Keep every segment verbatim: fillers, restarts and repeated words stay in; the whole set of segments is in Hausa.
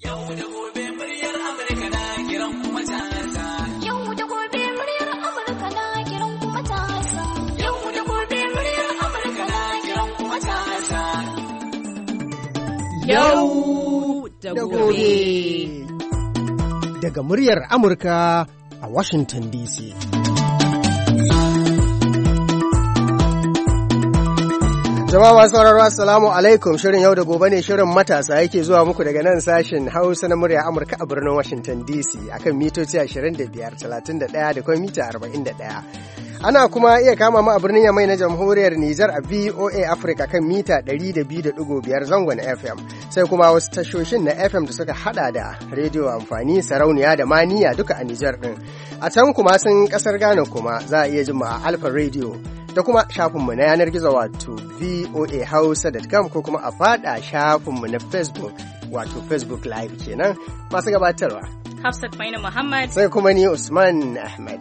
Yau da gobe muryar Amurka na kiran kuma matasa. Yau da gobe muryar Amurka na kiran kuma matasa. Yau da gobe muryar Amurka na kiran kuma matasa. Yau da gobe. Daga muryar Amurka a Washington D C. Jama'a masu sauraro assalamu alaikum, shirin yau da gobe ne, shirin matasa yake zuwa muku daga nan sashen Hausa na murya Amurka a birnin Washington D C akan mitoci ashirin da biyar, talatin da ɗaya da kuma mita arba'in da ɗaya. Ana kuma iya kama mu a birnin Yamai na Jamhuriyar Nijar a V O A Africa kan mita ɗari da biyu da ɗigo biyar zangon F M, sai kuma wasu tashoshin na F M da suka hada da rediyo amfani, sarauniya da maniya duka a Nijar ɗin. A can kuma sun ƙasar Ghana kuma za a iya jin mu a Alpha Radio da kuma shafinmu na yanar gizo wato voa hausa dot com ko kuma a fada shafinmu na Facebook wato Facebook Live kenan. Masu gabatarwa Hafsat Maina Muhammad sai kuma ni Usman Ahmad.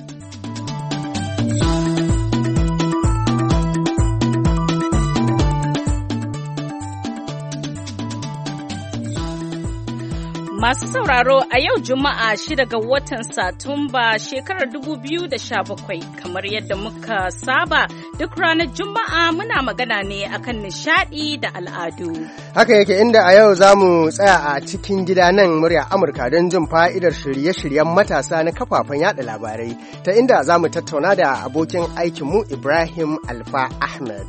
Masu sauraro, a yau Juma'a shida ga watan Satumba shekarar dubu biyu da sha bakwai, kamar yadda muka saba duk ranar Juma'a muna magana ne akan nishadi da al'adu. Haka yake, inda a yau za mu tsaya a cikin gida nan murya Amurka don jin fa'idar shirye-shiryen matasa na kafafen yada labarai, ta inda za mu tattauna da abokin aikinmu Ibrahim Alfa Ahmed.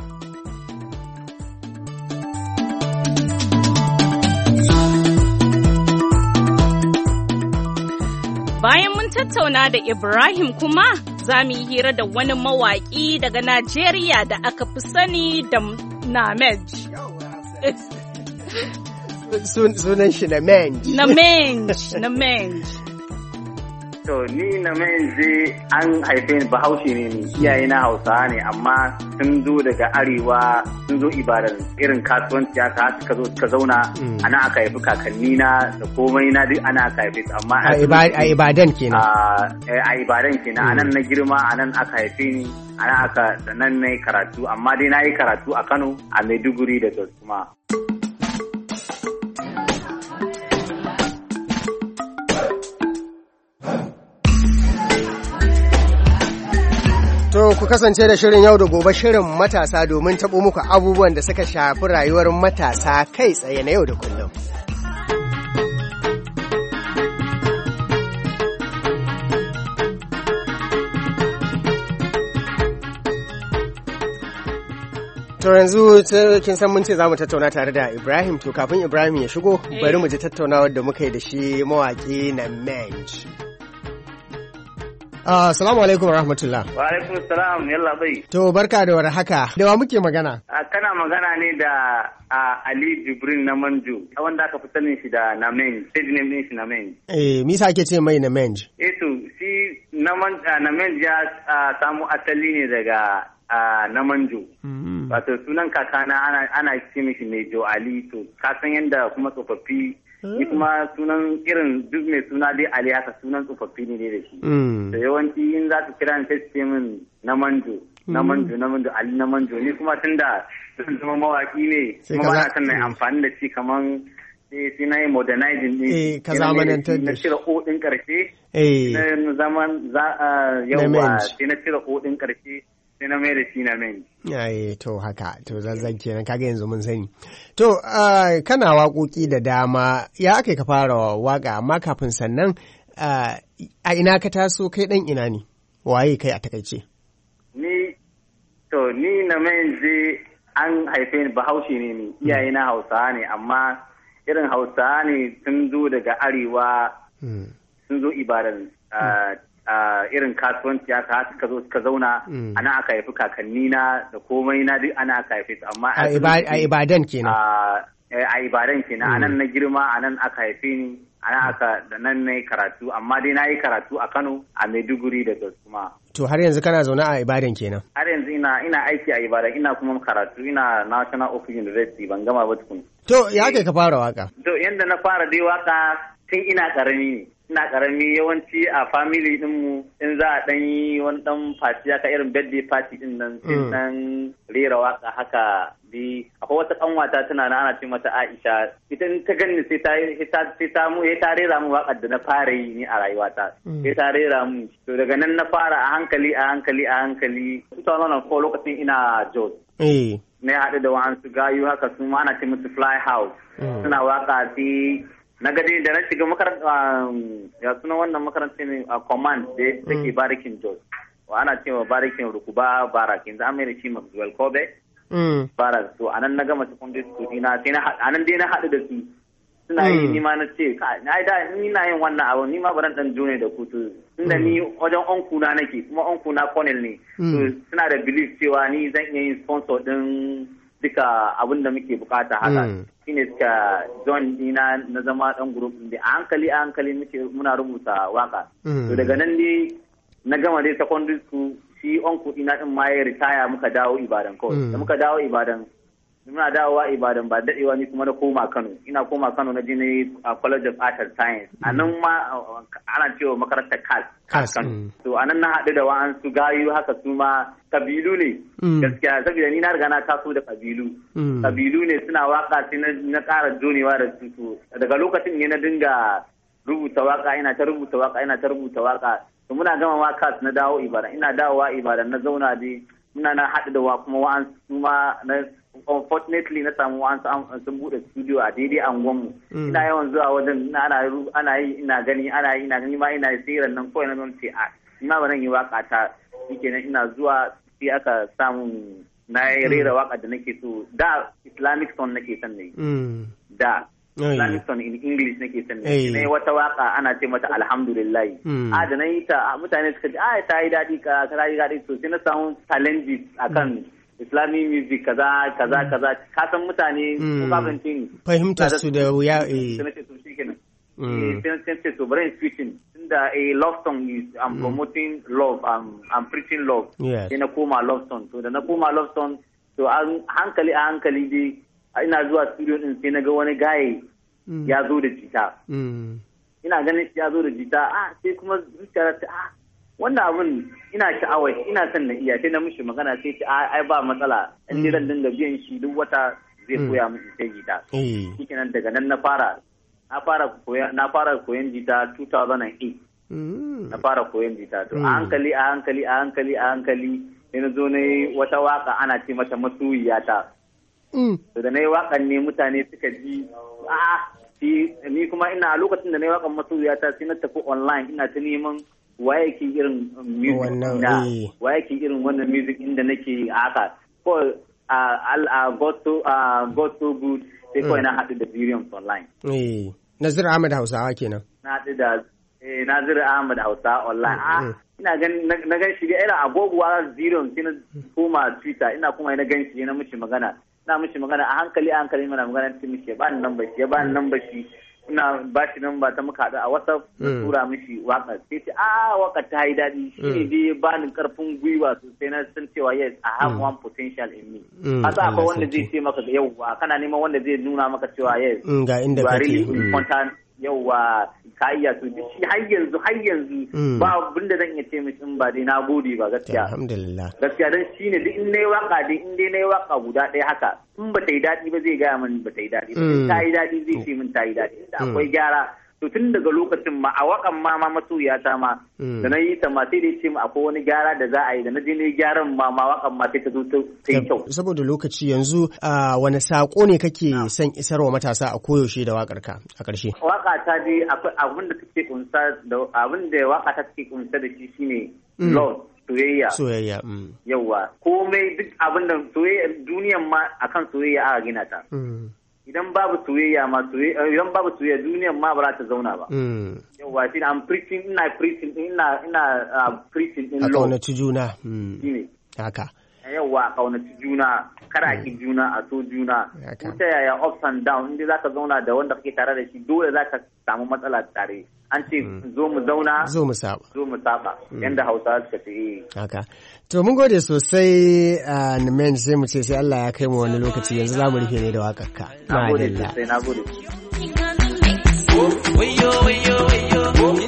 Bayan mun tattauna da Ibrahim kuma za mu yi hira da wani mawaƙi daga Najeriya da aka fi sani da Namej. Sunan shi Namej. Namej, Namej. To ni Namej an haife ni Bahaushe ne ni, iyaye na Hausawa ne, amma sun zo daga arewa, sun zo Ibadan irin kasuwanci aka suka zo suka zauna, ana aka haifi kakanni na da komai na duk ana aka haife su, amma a Ibadan kenan. A Ibadan kenan, anan na girma, anan aka haife ni, ana aka nan na yi karatu, amma dai na yi karatu a Kano, a Maiduguri da Jos kuma. To ku kasance da shirin yau da gobe, shirin matasa, domin taɓo muku abubuwan da suka shafi rayuwar matasa kai tsaye na yau da kullum. To yanzu kin san mun ce za mu tattauna tare da Ibrahim, to kafin Ibrahim ya shigo bari mu ji tattaunawar da muka yi da shi mawaƙi Namej. Assalamu uh, alaikum rahmatullah. Wa alaikum salam, yalla bai. To barka da war haka. Da wa muke magana? Uh, kana magana ne da uh, Ali Jibrin Namanju, wanda aka fi sanin shi da Namej. Stage name din shi Namej. Eh, me yasa ake ce mai Namej? Eh to, shi Naman uh, Namej ya uh, samu asali ne daga uh, Namanju. Mm-hmm. Wato sunan kakana ana ana ce mishi Mejo Ali, to ka san yanda kuma tsofaffi ni kuma sunan irin duk mai suna dai Ali haka sunan tsofaffi ne dai da shi. Da yawanci in za su kira ni sai su ce min na manjo, na manjo, na manjo, Ali na manjo. Ni kuma tun da sun zama mawaki ne, kuma ba na san na amfani da shi kaman sai na yi modernizing ne. Ka zamanantar da shi. Na cire O ɗin ƙarshe. Na zaman yawa sai na cire O ɗin ƙarshe. sai na mai da shi na mai. Yaye, to haka, to zanzan kenan, kaga yanzu mun sani. To, uh, kana waƙoƙi da dama, ya aka ka fara waƙa, amma kafin sannan uh, a ina ka taso, kai ɗan ina ne? Waye kai a takaice? Ni, to, ni na mai je an haife ni Bahaushe ne ni, iyaye na Hausawa ne, amma irin Hausawa ne sun zo daga arewa, mm. sun zo Ibadan. Uh, Uh, irin kasuwanci aka suka zo suka zauna, mm. ana aka haifi kakanni na da komai na duk ana aka haife su, amma a Ibadan kenan. A Ibadan kenan, anan na girma, anan aka haife ni, ana aka da nan na yi karatu, amma dai na yi karatu a Kano, a Maiduguri da Jos kuma. To har yanzu kana zaune a Ibadan kenan? Har yanzu ina ina aiki a Ibadan, ina kuma karatu, ina National Open University, ban gama ba tukun. To ya kai ka fara waka? To yanda na fara dai waka tun ina karami ne. ina karami yawanci a family din mu in za a dan yi wani dan party haka irin birthday party din nan sai dan rera waka haka bi akwai wata kanwata tana na ana ce mata Aisha ita ta ganni sai ta sai ta mu ta rera mu wakar da na fara yi ni a rayuwata sai ta rera mu to daga nan na fara a hankali a hankali a hankali two thousand four lokacin ina Jos eh na haɗu da wa'ansu gayu haka su ma ana ce musu Fly House suna waka sai na gade da na shiga makaranta ya suna wannan makaranta ne a command da take barikin Jos wa ana cewa barikin Rukuba barakin da amai da shi Maxwell Kobe barak to anan na gama secondary school ina sai na anan dai na haɗu da su suna yi ni ma na ce na da ni na yin wannan abu ni ma baran dan jone da kutu tunda ni wajen onku na nake kuma onku na colonel ne to suna da belief cewa ni zan iya yin sponsor din duka abin da muke bukata haka shine suka join dina na zama dan group din a hankali a hankali muke muna rubuta waka to daga nan ne na gama dai secondary school shi onku ina din ma ya retire muka dawo Ibadan kawai da muka dawo Ibadan muna dawowa Ibadan ba dadewa ni kuma na koma Kano ina koma Kano na je ne a College of Art and Science a nan ma ana cewa makarantar C A S Kano to anan na haɗu da wa'ansu gayu haka su ma kabilu ne gaskiya saboda ni na riga na taso da kabilu kabilu ne suna waka sai na ƙara jonewa da su to daga lokacin ne na dinga rubuta waka ina ta rubuta waka ina ta rubuta waka to muna gama waka na dawo Ibadan ina dawowa Ibadan na zauna dai muna na haɗu da wa kuma wa'ansu ma na unfortunately na samu wa'ansu sun bude studio a daidai angonmu ina yawan zuwa wajen ana ana yi ina gani ana yi ina gani ma ina siran nan kawai na zan ce a ina ba nan yi waka ta shikenan ina zuwa sai aka samu na rera waka da nake so da Islamic song nake son ne da Islamic song in English nake son ne ne wata waka ana ce mata alhamdulillah a da nayi ta mutane suka ji a ta yi dadi ka ta yi dadi to sai na samu challenges akan Islamic music kaza kaza kaza ka san mutane ko kafin tin fahimtar su da wuya eh sai to shikenan eh sai sai to brain switching tunda a love song is I'm promoting love I'm I'm preaching love sai na koma love song to da na koma love song to an hankali a hankali dai ina zuwa studio din sai na ga wani gaye ya zo da jita ina ganin ya zo da jita ah sai kuma zuciya ta ah wannan abun ina sha'awai ina son na iya sai na mishi magana sai ce ai ba matsala in ni zan dinga biyan shi duk wata zai koya mishi sai jita shikenan daga nan na fara na fara koya na fara koyan jita two thousand eight na fara koyan jita to a hankali a hankali a hankali a hankali sai na zo ne wata waka ana ce mata masoyiyata to da nayi wakan ne mutane suka ji a ni kuma ina a lokacin da nayi wakan masoyiyata sai na tafi online ina ta neman waye ke irin music da waye ke irin wannan music inda nake haka ko a a go to go to good sai ko ina haɗu da Zirium online eh Nazir Ahmad Hausawa kenan na haɗu da eh Nazir Ahmad Hausawa online ah ina gan na gan shi ina agogowa Zirium sai na koma Twitter ina kuma ina gan shi na mishi magana na mishi magana a hankali a hankali mana magana sai mishi ba ni number shi ba ni number shi ina ba shi nan ba ta muka haɗu a WhatsApp na tura mishi waka sai ce a waka ta yi daɗi shi ne dai ba ni ƙarfin gwiwa sosai na san cewa yes I have one potential in me hasa akwai wanda zai ce maka yauwa kana neman wanda zai nuna maka cewa yes ga inda kake yauwa ka iya to shi har yanzu har yanzu ba abin da zan iya ce mishi in ba dai na gode ba gaskiya alhamdulillah gaskiya dan shine duk in nayi waka dai in dai nayi waka guda ɗaya haka in ba ta yi daɗi ba zai gaya min ba ta yi daɗi ba ta yi daɗi zai ce min ta yi daɗi inda akwai gyara to tun daga lokacin ma a wakan ma ma masoyiyata ma da na yi ta ma sai dai ce ma akwai wani gyara da za a yi da na je ne gyaran ma ma wakan ma sai ta zo ta yi kyau saboda lokaci yanzu wani sako ne kake son isarwa matasa a koyaushe da wakar ka a ƙarshe waka ta dai akwai abin da take kunsa da abin da waka ta take kunsa da shi shine love soyayya soyayya yawa komai duk abin da soyayya duniyan ma akan soyayya aka gina ta idan babu soyayya ma soyayya idan babu soyayya duniyan ma ba za ta zauna ba yawa shi I'm preaching ina preaching ina ina preaching in law a kaunaci juna haka yawa a kaunaci juna kada ki juna a so juna ko ta yaya ups and down inda zaka zauna da wanda kake tare da shi dole zaka samu matsala tare an ce zo mu zauna zo mu saba zo mu saba yanda Hausawa suka ce haka to mun gode sosai a Nimen sai mu ce sai Allah ya kai mu wani lokaci yanzu za mu rufe ne da wakar ka nagode sai nagode wayo wayo wayo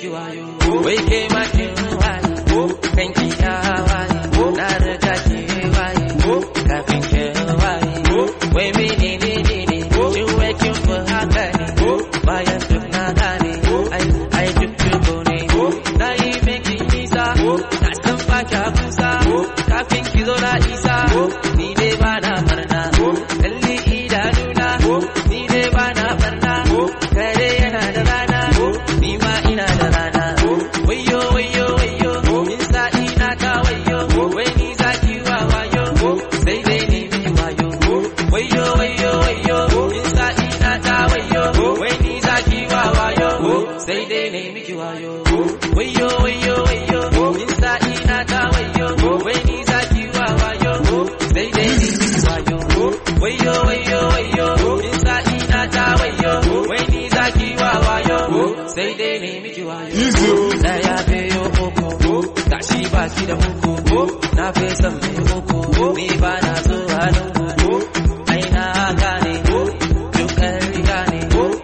wayo wai ke ma kin waye kanki ya waye na riga ke waye kafin ke waye wai menene ne ne shin wai kin fi haka ne bayan duk na gane ai ai duk tuko ne na yi miki nisa na san ba kya kusa kafin ki zo na isa ni dai ba na barna kalli idanuna ni dai ba na barna kare yana da rana ni ma ina da rana wayo wayo wayo in sa'i na ta wayo wai ni zaki wa wayo sai dai ni miki wayo wayo wayo wayo in sa'i na ta wayo wai ni zaki wa wayo sai dai ni miki wayo wayo wayo wayo in sa'i na ta wayo wai ni zaki wa wayo sai dai ni miki wayo wayo wayo wayo in sa'i na ta wayo wai ni zaki wa wayo sai dai ni miki wayo na ya beyo koko gashi baki da muku na fi san mai muku ni ba na so hannun ai na gane dukkan riga ne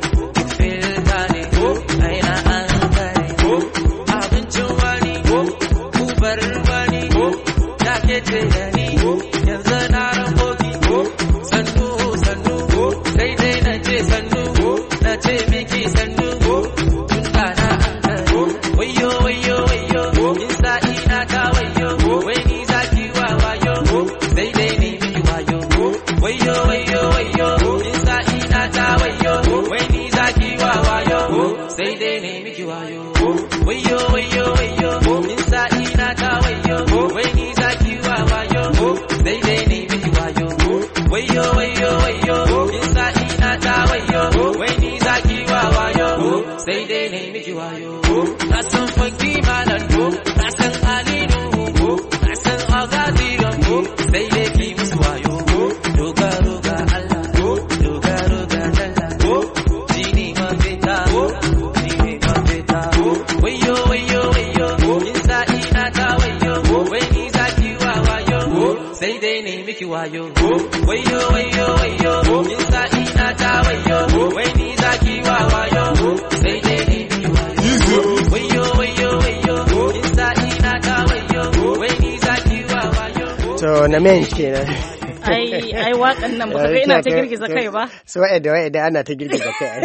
filta ne ai na an gane abincin wani kubar wani da ke ce da ni yanzu na ramboki sannu sannu sai dai na ce sannu na ce miki sannu tun da na an gane wayo wayo wayo in sa'i na ta wayo wai ni zaki wa wayo sai dai ni miki wayo wayo wayo wayo in sa'i na ta wayo wai ni zaki wa wayo sai dai ni miki wayo wayo wayo wayo in sa'i na ta wayo wai ni zaki wa wayo sai dai ni miki wayo wayo wayo wayo in sa'i na ta wayo wai ni zaki wa wayo sai dai ni miki wayo na san fanki malan na san alinu na san agaziran sai dai ki musu wayo dogaro ga Allah dogaro ga Allah jini mafita jini mafita wayo wayo wayo in sa'i na ta wayo wai ni zaki wa wayo sai dai ni miki wayo wayo wayo wayo in sa'i na ta wayo wai ni zaki wa wayo sai dai ni miki wayo wayo wayo wayo in sa'i na ta wayo wai ni zaki wa wayo to na men kenan ai ai wakan nan ba ga ina ta girgiza kai ba so wa'ada wa'ada ana ta girgiza kai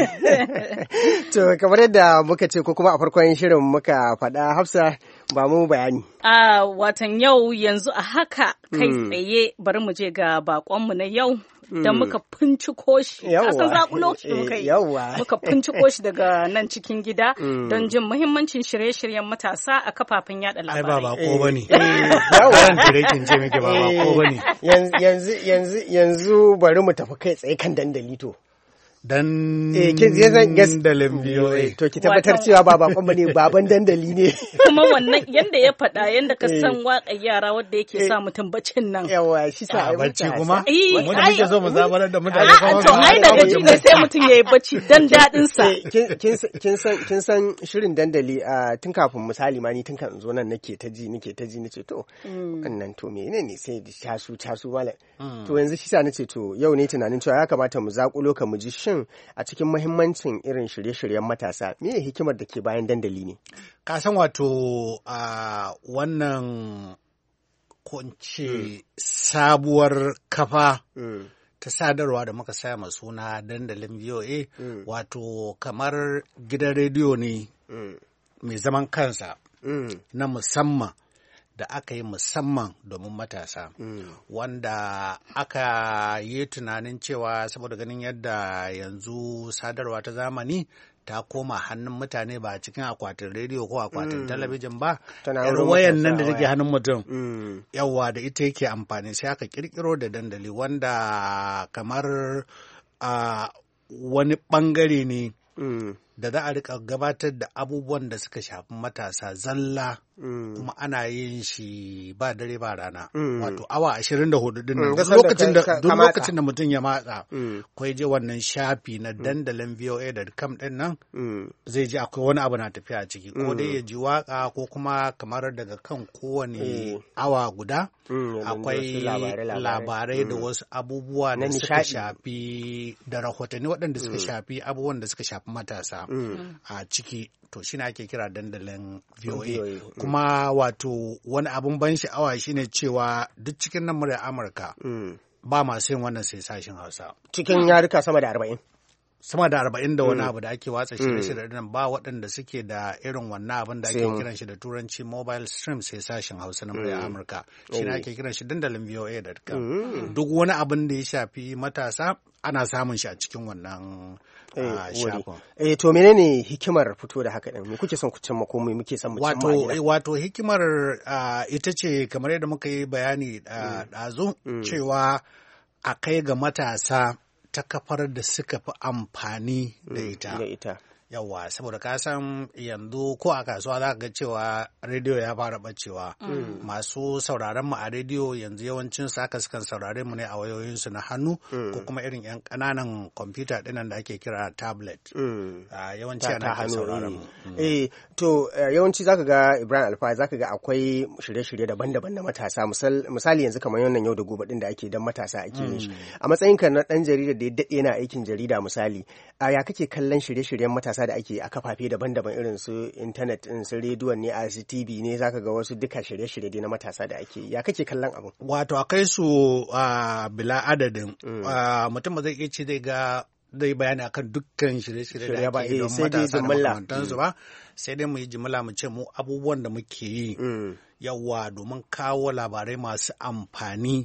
to kamar yadda muka ce ko kuma a farkon shirin muka faɗa Hafsa ba mu bayani a watan yau yanzu a haka kai tsaye bari mu je ga bakonmu na yau da muka finciko shi kasan zakulo shi muka yi muka finciko shi daga nan cikin gida don jin muhimmancin shirye-shiryen matasa a kafafen yada labarai. Ai ba bako bane. Yawan kirekin ce muke ba bako bane. Yanzu yanzu yanzu bari mu tafi kai tsaye kan dandali to. Dan eh kin zan dandalin biyo to ki tabbatar cewa ba bakon bane baban dandali ne kuma wannan yanda ya faɗa yanda ka san waƙar yara wanda yake sa mutum baccin nan yawa shi sa ai bacci kuma mu da muke so mu zabarar da mutane kuma to ai daga ji ne sai mutum yayi bacci dan dadin sa kin kin san kin san shirin dandali a tun kafin misali ma ni tun kan zo nan nake ta ji nake ta ji nace to wannan to menene sai da tasu tasu malam to yanzu shi sa nace to yau ne tunanin cewa ya kamata mu zakulo ka mu ji a cikin mahimmancin irin shirye-shiryen matasa me hikimar da ke bayan dandali ne ka san wato a wannan kunce sabuwar kafa ta sadarwa da muka saya suna dandalin V O A wato kamar gidan rediyo ne mai zaman kansa na musamman da aka yi musamman domin matasa mm. wanda aka yi tunanin cewa saboda ganin yadda yanzu sadarwa ta zamani ta koma hannun mutane ba cikin akwatin rediyo ko akwatin mm. talabijin ba yar wayan nan da take hannun mutum mm. yawa da ita yake amfani sai aka kirkiro da dandali wanda kamar uh, wani bangare ne mm. da za a rika gabatar da abubuwan da suka shafi matasa zalla kuma ana yin shi ba dare ba rana wato awa ashirin da hudu din nan duk lokacin da mutum ya matsa ko ya je wannan shafi na dandalin v o a dot com din nan zai ji akwai wani abu na tafiya a ciki ko dai ya ji waka ko kuma kamar daga kan kowane awa guda akwai labarai da wasu abubuwa da suka shafi da rahotanni waɗanda suka shafi abubuwan da suka shafi matasa a ciki to shi ake kira dandalin V O A kuma wato wani abun ban sha'awa shine cewa duk cikin nan murya Amurka ba masu yin wannan sai sashen Hausa cikin yaruka sama da arba'in sama da arba'in da wani abu da ake watsa shirye-shirye nan ba waɗanda suke da irin wannan abin da ake kiran shi da turanci mobile stream sai sashen Hausa na murya Amurka shi ne ake kiran shi dandalin V O A dot com duk wani abin da ya shafi matasa ana samun shi a cikin wannan shafin. Eh to menene hikimar fito da haka din? Me kuke son ku cimma ko me muke son mu cimma? Wato wato hikimar ita ce kamar yadda muka yi bayani ɗazu cewa a kai ga matasa ta kafar da suka fi amfani da ita. Da ita. Yawwa, saboda ka san yanzu ko a kasuwa za ka ga cewa rediyo ya fara bacewa. Masu sauraron mu a rediyo yanzu yawancin su aka sukan saurare mu ne a wayoyinsu na hannu ko kuma irin yan ƙananan kwamfuta ɗinan da ake kira tablet. Yawanci ana kan sauraron mu. Eh, to yawanci zaka ga Ibrahim Alfa zaka ga akwai shirye-shirye daban-daban na matasa misali yanzu kamar wannan yau da gobe din da ake dan matasa ake yin shi. A matsayinka na dan jarida da ya daɗe yana aikin jarida misali, a ya kake kallon shirye-shiryen matasa da ake a kafafe daban-daban irin su intanet din su rediyon ne a su T V ne zaka ga wasu duka shirye-shirye na matasa da ake ya kake kallon abu wato akai su bila adadin mutum ba zai iya ce zai ga zai bayani akan dukkan shirye-shirye da ake don matasa da makamantansu ba sai dai mu yi jimila mu ce mu abubuwan da muke yi yawa domin kawo labarai masu amfani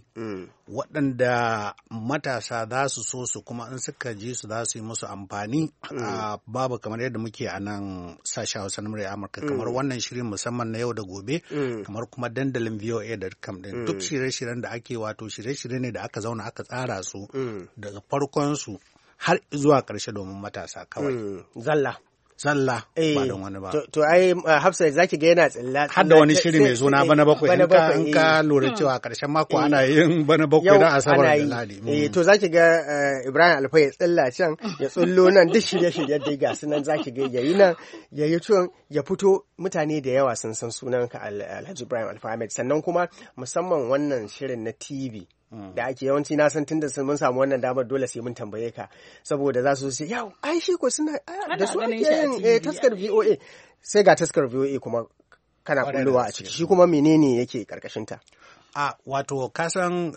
waɗanda matasa za su so su kuma in suka ji su za su yi musu amfani babu kamar yadda muke a nan sashen Hausa na murya Amurka kamar wannan shirin musamman na yau da gobe kamar kuma dandalin V O A dot com din duk shirye-shiryen da ake wato shirye-shirye ne da aka zauna aka tsara su daga farkon su har zuwa ƙarshe domin matasa kawai zalla Zalla ba don wani ba. To ai Hafsa zaki ga yana tsilla. Har da wani shiri mai suna bana bakwai in ka lura cewa karshen mako ana yin bana bakwai na Asabar da Ladi. Eh to zaki ga Ibrahim Alfa ya tsilla can ya tsullo nan duk shirye-shiryen da ga sunan zaki ga yayi nan yayi tun ya fito mutane da yawa sun san sunanka Alhaji Ibrahim Alfa Ahmed sannan kuma musamman wannan shirin na T V. Da ake yawanci na san tun da mun samu wannan damar dole sai mun tambaye ka saboda za su ce yau ai shi ko suna da su ake yin taskar V O A sai ga taskar V O A kuma kana kullowa a ciki shi kuma menene yake karkashin ta a wato ka san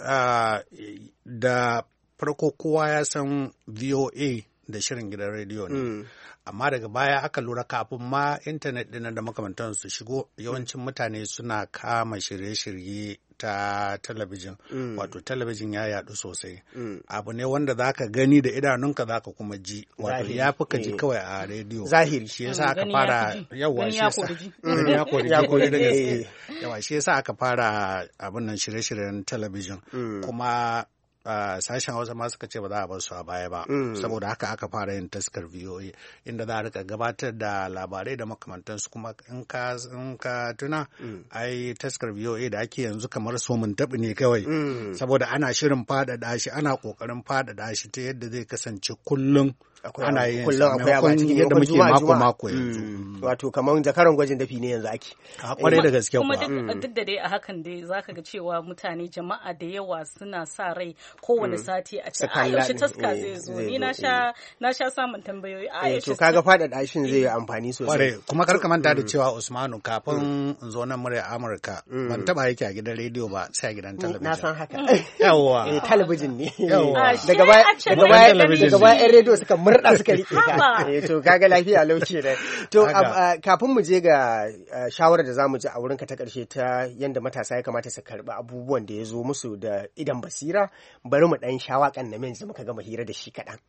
da farko kowa ya san V O A da shirin gidan rediyo ne amma daga baya aka lura kafin ma intanet ɗin da makamantan su shigo yawancin mutane suna kama shirye-shirye ta talabijin mm. wato talabijin ya yadu sosai mm. abu ne wanda za ka gani da idanunka za ka kuma ji wato ya fi ka ji kawai a rediyo zahiri shi yasa aka fara yawa shi yasa gani ya kori ji kori da gaske yawa shi yasa aka fara abin nan shirye-shiryen talabijin mm. kuma Uh, sashen Hausa ma suka ce ba za a bar su a baya ba mm. saboda haka aka fara yin taskar V O A inda za a rika gabatar da labarai da makamantansu kuma in ka in ka tuna mm. ai taskar V O A da ake yanzu kamar so mun tabi ne kawai mm. saboda ana shirin faɗaɗa shi ana kokarin faɗaɗa shi ta yadda zai kasance kullum ana yin kullum yadda muke mako mako yanzu wato kamar zakaran gwajin dafi ne yanzu ake a kwarai da gaske kuma duk da dai a hakan dai zaka ga cewa mutane jama'a da yawa suna sa rai kowane sati a ce a yaushe taska zai zo ni na sha na sha samun tambayoyi a yaushe to kaga faɗaɗa shin zai yi amfani sosai kuma kar ka manta da cewa Usmanu kafin in zo nan murya Amurka ban taba yake a gidan rediyo ba sai a gidan talabijin na san haka yawa eh talabijin ne daga baya daga baya daga baya rediyo suka murda suka rike ka eh to kaga lafiya lauke ne to kafin mu je ga shawarar da zamu ji a wurinka ta karshe ta yanda matasa ya kamata su karba abubuwan da ya zo musu da idan basira bari mu dan shawakan na menzu muka gama hira da shi kadan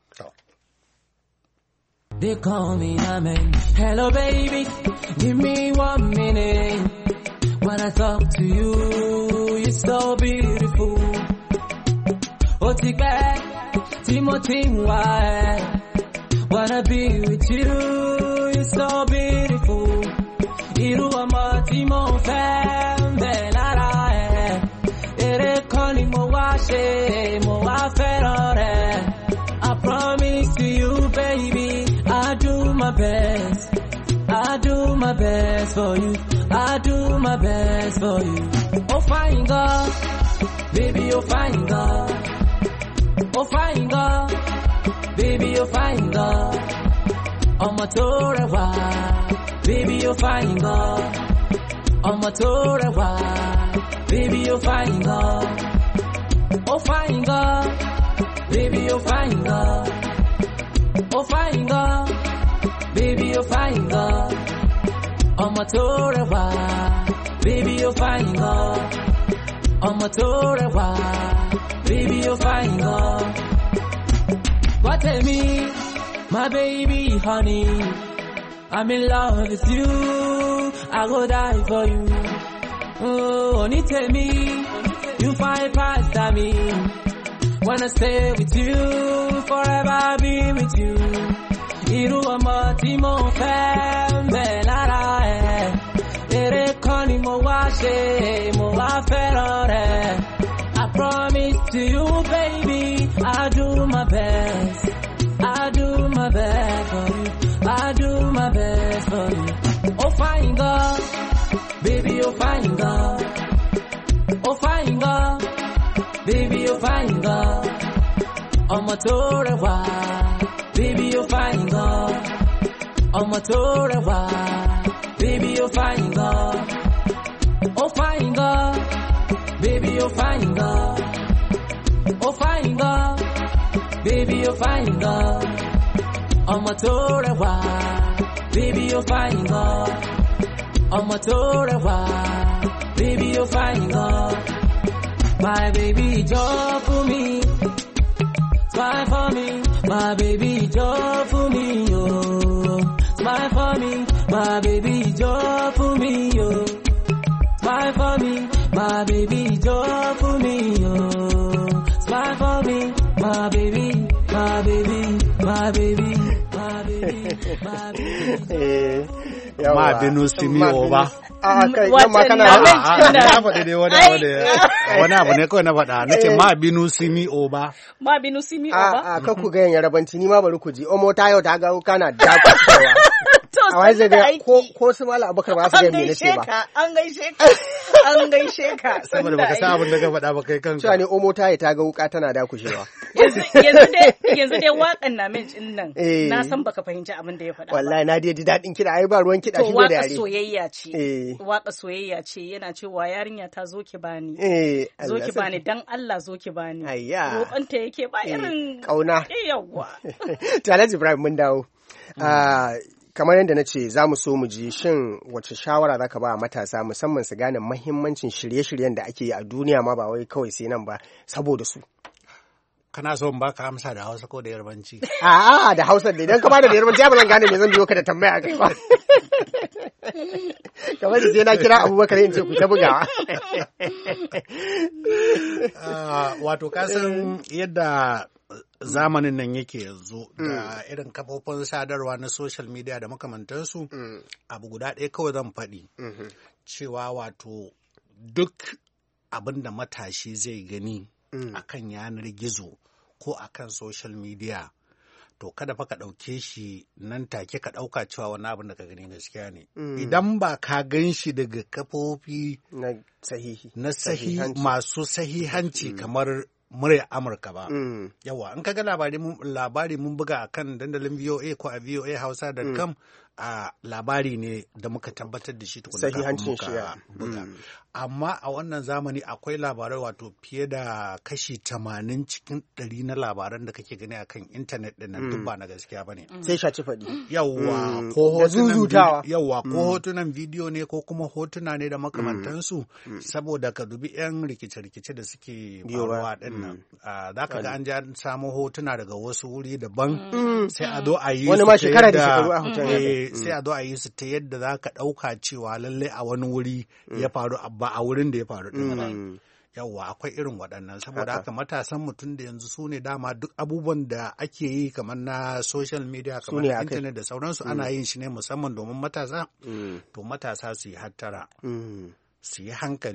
They call me Amen. Hello baby, give me one minute. When I talk to you, you're so beautiful. Otikbe, Timothy, why? Wanna be with you, you're so beautiful. Iru ama Timo my best for you. I do my best for you. Oh fine girl, baby oh fine girl. Oh fine girl, baby oh fine girl. On my tour baby oh fine girl. On my tour baby oh fine girl. Oh fine girl, baby oh fine girl. Oh fine girl, baby oh fine girl. On my tour baby oh fine girl. On my tour baby oh fine girl. What tell me, my baby honey, I'm in love with you. I go die for you. Oh, only tell me, you find past me. Wanna stay with you, forever be with you. Iru ọmọ tí mo fẹ́ ń bẹ lára ẹ̀. Eré kan ni mo wá ṣe, mo wá fẹ́ràn rẹ̀. I promise to you baby, I do my best. I do my best for you. I do my best for you. Oh fine girl, baby oh fine girl. Oh fine girl, baby oh fine girl. Ọmọ tó rẹwà, baby oh fine girl. Ọmọ tó rẹwà, baby oh fine girl. Oh fine girl, baby oh fine girl. Oh fine girl, baby oh fine girl. Ọmọ tó rẹwà, baby oh fine girl. Ọmọ tó rẹwà, baby oh fine girl. My baby jump for me, smile for me. My baby jump for me, oh. Smile for me, my baby jump for me, oh. Smile for me, my baby jump for me, oh. Smile for me, my baby, my baby, my baby, my baby, my baby. Ma binu simi oba. A kai nan ma kana na faɗi dai wani abu da wani abu ne kawai na faɗa nace ma binu simi oba. Ma binu simi oba. A ka ku ga yan yarabanci ni ma bari ku ji. Omo ta yau ta ga kana da kwacewa. A wai zai ga ko ko su mala abubakar ba su ga me nace ba. An gaishe ka. An gaishe ka. Saboda baka san abin da ka faɗa ba kai kanka. Cewa ne omo ta ta ga wuka tana da kushewa. Yanzu dai yanzu dai waƙan na min din nan. Na san baka fahimci abin da ya faɗa ba. Wallahi na dai ji daɗin kiɗa ai ba ruwan kiɗa shi da yare. To soyayya ce. Waka soyayya ce yana cewa yarinya ta zo ki bani. Zo ki bani dan Allah zo ki bani. Ayya. Roƙanta yake ba irin kauna. Yawwa. To Alhaji Ibrahim mun dawo. Kamar yadda na ce za mu so mu ji shin wace shawara za ka ba matasa musamman su gane mahimmancin shirye-shiryen da ake yi a duniya ma ba wai kawai sai nan ba saboda su. Kana so in baka amsa da Hausa ko da Yarbanci? A'a da Hausa ne idan ka bada da Yarbanci ba zan gane me zan biyo ka da tambaya kai ba. Kamar sai na kira Abubakar in ce ku ta bugawa. Wato ka san yadda zamanin nan yake yanzu da irin kafofin sadarwa na social media da makamantansu abu guda ɗaya kawai zan faɗi cewa wato duk abin da matashi zai gani akan yanar gizo ko akan social media to kada fa ka ɗauke shi nan take ka ɗauka cewa wani abin da ka gani gaskiya ne idan ba ka gan shi daga kafofi na sahihi na sahihi masu sahihanci kamar murya Amurka ba. Mm. Yawa, in kaga labari mun labari mun buga akan dandalin V O A ko a V O A Hausa dot com mm. a labari ne da muka tabbatar da shi tukuna sahihancin shi ya buga. Mm. Amma a wannan zamani akwai labarai wato fiye da kashi tamanin cikin ɗari na labaran da kake gani akan intanet ɗin nan duk ba na gaskiya bane. Sai shaci faɗi. Yawa, ko hotunan yawa ko hotunan bidiyo ne ko kuma hotuna ne da makamantansu saboda ka dubi yan rikice-rikice da suke faruwa ɗin nan. Za ka ga an ja samo hotuna daga wasu wuri daban sai a zo a yi wani ma shekara da shekaru a hoton sai a zo a yi su ta yadda za ka ɗauka cewa lallai a wani wuri ya faru ba a wurin da ya faru ɗin ba. Yawwa akwai irin waɗannan saboda haka matasan mutum da yanzu su ne dama duk abubuwan da ake yi kamar na social media kamar na internet da sauransu ana yin shi ne musamman domin matasa to matasa su yi hattara su yi hankali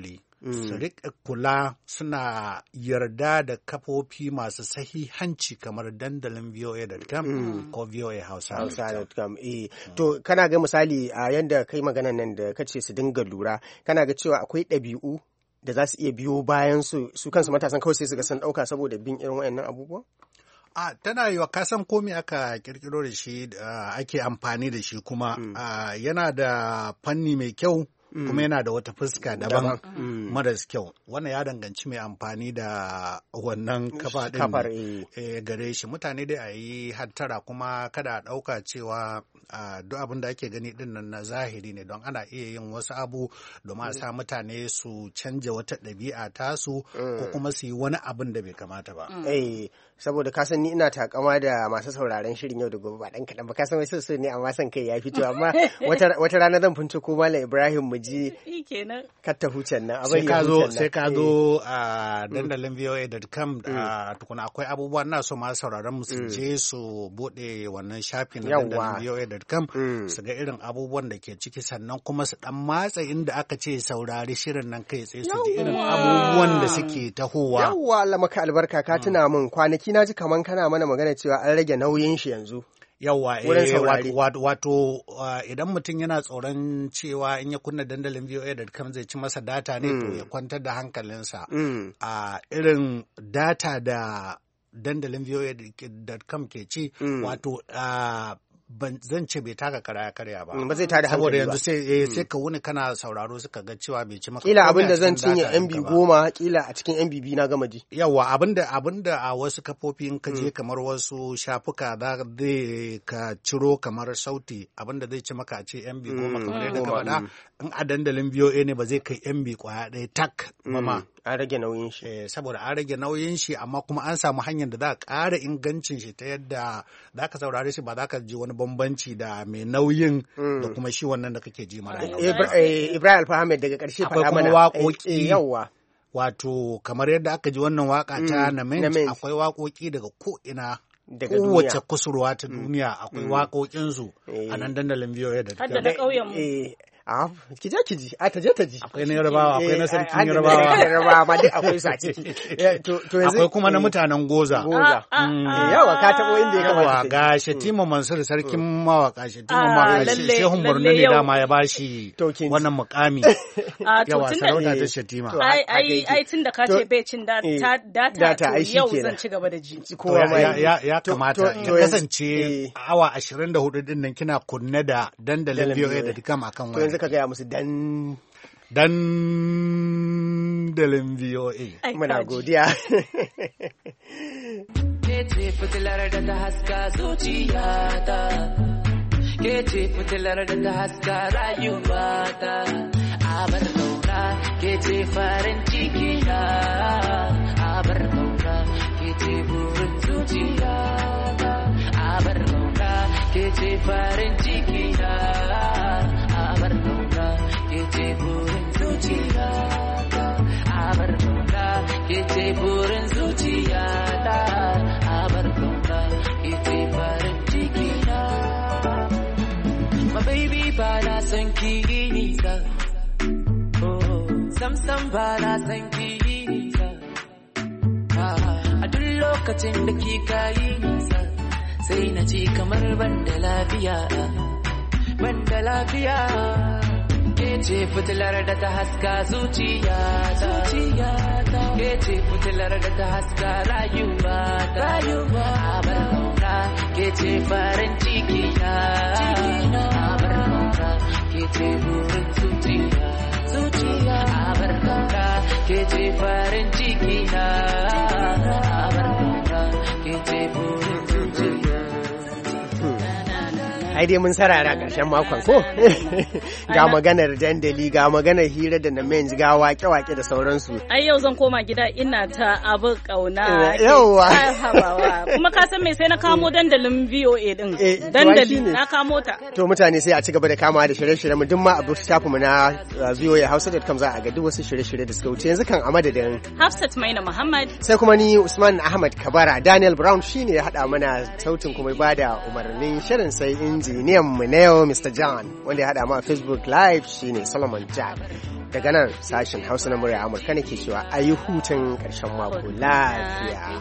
su riƙa kula suna yarda da kafofi masu sahihanci kamar dandalin V O A dot com ko V O A Hausa dot com. Eh. To kana ga misali a yanda kai maganan nan da kace su dinga lura, kana ga cewa akwai ɗabi'u da za su iya biyo bayan su su kansu matasan kawai sai su ga sun ɗauka saboda bin irin wayannan abubuwan? A tana yi wa kasan komi aka kirkiro da shi ake amfani da shi kuma yana da fanni mai kyau kuma yana da wata fuska daban maras kyau. Wannan ya danganci mai amfani da wannan kafa din gare shi. Mutane dai a yi hattara kuma kada a ɗauka cewa duk abin da ake gani din nan na zahiri ne, don ana iya yin wasu abu domin a sa mutane su canja wata ɗabi'a tasu ko kuma su yi wani abin da bai kamata ba. Saboda ka san ni ina takama da masu sauraron shirin yau da gobe ba dan kaɗan ba, ka san wai so ne amma san kai ya fito, amma wata rana zan fince ko Malam Ibrahim mu ji katta hucen nan sai ka zo sai ka zo a dandalin V O A dot com tukuna akwai abubuwa na so masu sauraron mu su je su bude wannan shafin na dandalin V O A dot com su ga irin abubuwan da ke ciki, sannan kuma su dan matsa inda aka ce saurari shirin nan kai tsaye su ji irin abubuwan da suke tahowa. Yawwa Allah maka albarka, ka tuna min kwanaki na ji kaman kana mana magana cewa an rage nauyin shi yanzu. Yawwa, wato idan mutum yana tsoron cewa in ya kunna dandalin V O A dot com zai ci masa data ne, to ya kwantar da hankalinsa. A irin data da dandalin V O A dot com ke ci, wato ban zan ce bai taka karaya karya ba. Ba zai tada hankali ba. Saboda yanzu sai sai ka wuni kana sauraro suka ga cewa bai ci maka. Kila abin da zan cinye M B goma, kila a cikin M B biyu na gama ji. Yawa, abinda abinda a wasu kafofin ka je kamar wasu shafuka za zai ka ciro kamar sauti, abinda zai ci maka a ce M B goma kamar yadda ka faɗa, in a dandalin V O A ne ba zai kai M B kwaya ɗaya tak mama. An rage nauyin shi. Eh, saboda an rage nauyin shi, amma kuma an samu hanyar da za a ƙara ingancin shi ta yadda za ka saurare shi ba za ka ji wani bambanci da mai nauyin da kuma shi wannan da kake ji mara nauyi. Ibrahim Alfahamed daga ƙarshe faɗa mana. Akwai kuma waƙoƙi. Yawa. Wato kamar yadda aka ji wannan waƙa ta Namenj, akwai waƙoƙi daga ko'ina. Kowace kusurwa ta duniya akwai waƙoƙinsu a nan dandalin V O A da Hadda na ƙauyen mu. Ah, ki je ki ji, a ta je ta ji. Akwai na Yarbawa, akwai na sarkin Yarbawa. Yarbawa ma duk akwai su a ciki. Akwai kuma na mutanen Goza. Goza. Yawa, ka taɓo inda ya kamata. Ga Shatima Mansur sarkin mawaka, Shatima Mansur Shehun Borno ne dama ya bashi wannan mukami. Yawa, sarauta ta Shatima. Ai tun da ka ce bai cin data yau zan ci gaba da ji. Ya kamata ya kasance awa ashirin da hudu din nan kina kunne da dandalin V O A da dukkan akan wani. Ka gaya musu dan dandalin V O A. Muna godiya. Ke ce fitilar da ta haska zuciyata, ke ce fitilar da ta haska rayuwata, abar kauna ke ce farin ciki na, abar kauna ke ce burin zuciyata, abar kauna ke ce farin ciki na. Ke burin zuciya ta, abar kauna ke ce burin zuciya ta, abar kauna ke ce farin ciki na. Ma baby ba na son ki nisa, oh sam sam ba na son ki nisa, a duk lokacin da kika yi nisa sai na ce kamar ban da lafiya, ban da lafiya. Ke ce fitilar da ta haska zuciya ta, ke ce fitilar da ta haska rayuwa ta, abar kauna ke ce farin ciki na, abar kauna ke ce burin zuciya, abar kauna ke ce farin ciki na, abar kauna ke ce burin zuciya. Ai dai mun sarara ƙarshen makon ko? Ga maganar dandali, ga maganar hira da Namenj, ga wake-wake da sauransu. Ai yau zan koma gida ina ta abu ƙauna. Yawwa. Kuma ka san me, sai na kamo dandalin V O A din. Dandali na kamo ta. To mutane sai a ci gaba da kama da shirye-shirye mu, duk ma abu shafin mu na V O A hausa dot com za a ga duk wasu shirye-shirye da suka wuce. Yanzu kan a madadin Hafsat Maina Muhammad. Sai kuma ni Usman Ahmad Kabara, Daniel Brown shine ya haɗa mana sautin kuma ya bada umarnin shirin, sai inji injiniyan mu na yau Mister John wanda ya haɗa mu a Facebook Live shine Solomon Jack. Daga nan sashen Hausa na murya Amurka ne ke cewa a yi hutun ƙarshen mako lafiya.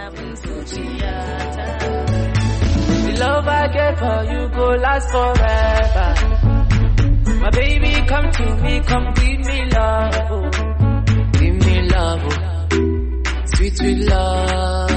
The love I get for you go last forever. My baby, come to me, come give me love, oh. Give me love, oh. Sweet, sweet love.